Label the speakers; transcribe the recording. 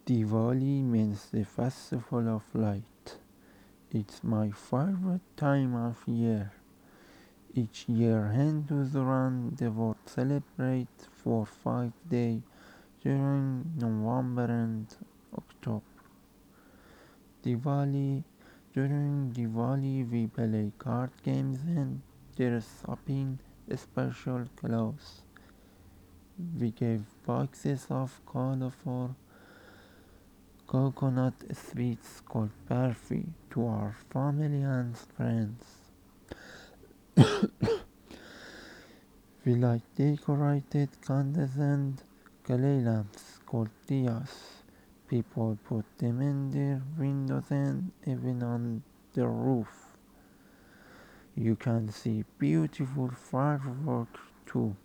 Speaker 1: Diwali means the festival of light. It's my favorite time of year. Each year Hindus around the world celebrate for 5 days during November and October. Diwali During Diwali we play card games and dress up in special clothes. We give boxes of colorful coconut sweets called barfi to our family and friends. We light decorated candles and clay lamps called diyas. People put them in their windows and even on the roof. You can see beautiful fireworks too.